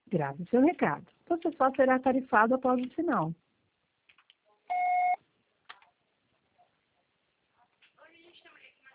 Grave seu recado. Você só será tarifado após o sinal.